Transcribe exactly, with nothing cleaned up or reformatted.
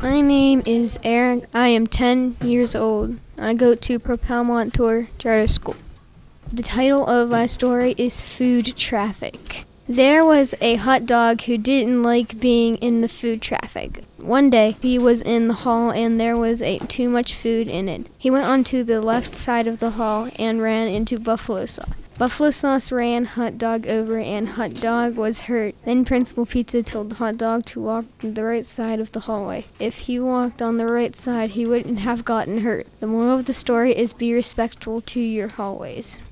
My name is Eric. I am ten years old. I go to Propel Montour Charter School. The title of my story is Food Traffic. There was a hot dog who didn't like being in the food traffic. One day, he was in the hall and there was a, too much food in it. He went onto the left side of the hall and ran into buffalo sauce. Buffalo sauce ran hot dog over and hot dog was hurt. Then Principal Pizza told the hot dog to walk to the right side of the hallway. If he walked on the right side, he wouldn't have gotten hurt. The moral of the story is be respectful to your hallways.